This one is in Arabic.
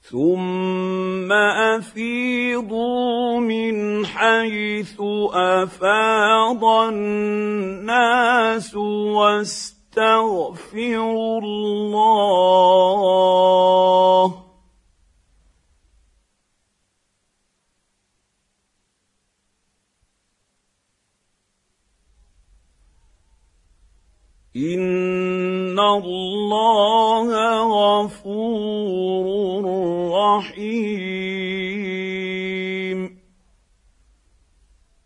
ثم أفيضوا من حيث أفاض الناس واستغفروا الله إن الله غفور رحيم.